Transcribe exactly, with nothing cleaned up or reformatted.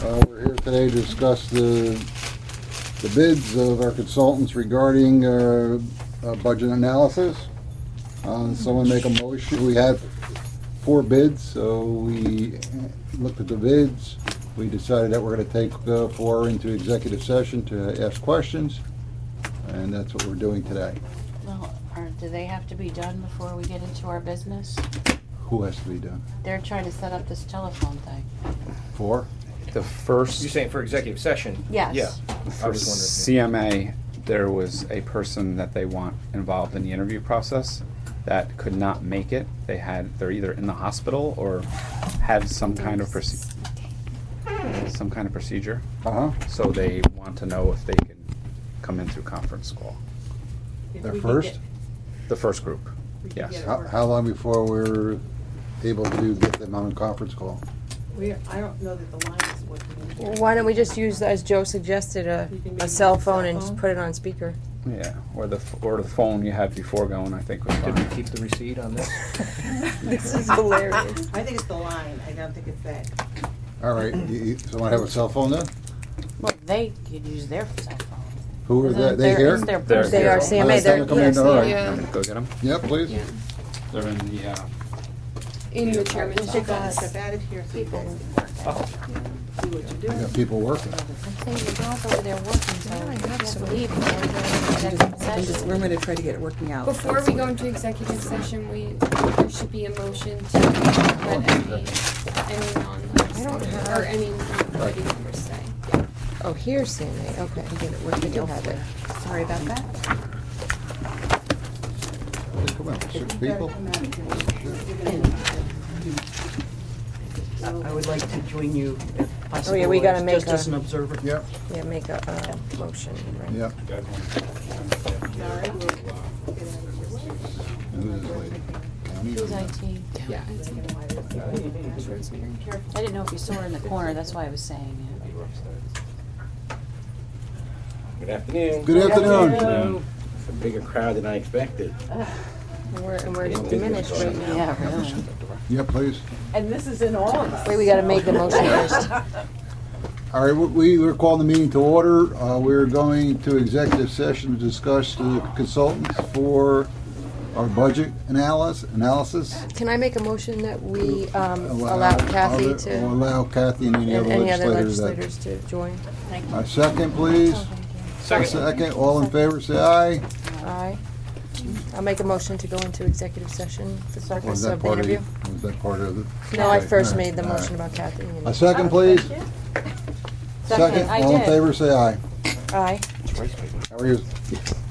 Uh, we're here today to discuss the, the bids of our consultants regarding uh, uh, budget analysis. Uh, someone make a motion. We had four bids, so we looked at the bids. We decided that we're going to take uh, four into executive session to ask questions, and that's what we're doing today. Well, are, do they have to be done before we get into our business? Who has to be done? They're trying to set up this telephone thing. Four? The first, You're saying for executive session? Yes. Yeah. I for was C M A, there was a person that they want involved in the interview process that could not make it. They had, they're either in the hospital or had some kind of proce- some kind of procedure. Uh-huh. So they want to know if they can come in through conference call. They're first? The first group, We can yes. get it. How, how long before we're able to get them on a conference call? We, I don't know that the line is working. Well, why don't we just use, as Joe suggested, a, You can a maybe cell use a cell phone and just phone. put it on speaker? Yeah, or the, f- or the phone you had before going, I think was Did we fine. keep the receipt on this? This is hilarious. I think it's the line, I don't think it's that. All right, you, you, someone have a cell phone then? Well, they could use their cell phone. Who are they, Isn't they it their- here? it's their They're personal They are here. C M A, Oh, they're, come in, yes, all they right. are. Yeah. I'm gonna go get them. Yeah, please. Yeah. They're in the, uh, In the chairman's Step out, office. step out of here so you guys can work out. See what you're We doing. got people working. I'm saying the girls over there working, so Yeah, I you have have to some. leave before we go into executive I'm just, session. we're gonna try to get it working out. Before we go into executive session, we, there should be a motion to let any, any non, I don't have- or any non-voting members say. Oh, here's C M A, okay. Get it I working do have it. Sorry about that. Hey, come on, six people? Come out of here. You're gonna- I would like to join you if possible. Oh, yeah, we gotta as- make Just as a- an observer. Yep, Yeah, make a, uh, motion, right? yep. Sorry, we'll get out of here. Who is this lady? County? Who's I T? Yeah. it's- it's Rosemary. I didn't know if you saw her in the corner, that's why I was saying it. Good afternoon. Good afternoon. It's a bigger crowd than I expected. And we're, and we're diminished right now. Yeah, really. Yeah, please. And this is in all of us. Wait, we gotta make the motion first. All right, we, we're calling the meeting to order. Uh, we're going to executive session to discuss the consultants for our budget analysis, analysis. Can I make a motion that we, um, allow Kathy other- Or to, allow Kathy and any and other any other legislators that. legislators to join? Thank you. A second, please. A second, all in favor, say aye. Aye. I'll make a motion to go into executive session for the Was purpose that of the part of, interview. was that part of it? No, I Okay, first all right, made the all motion right. about Kathy. and- A second, please. Second, I all in did. favor, say aye. Aye. How are you?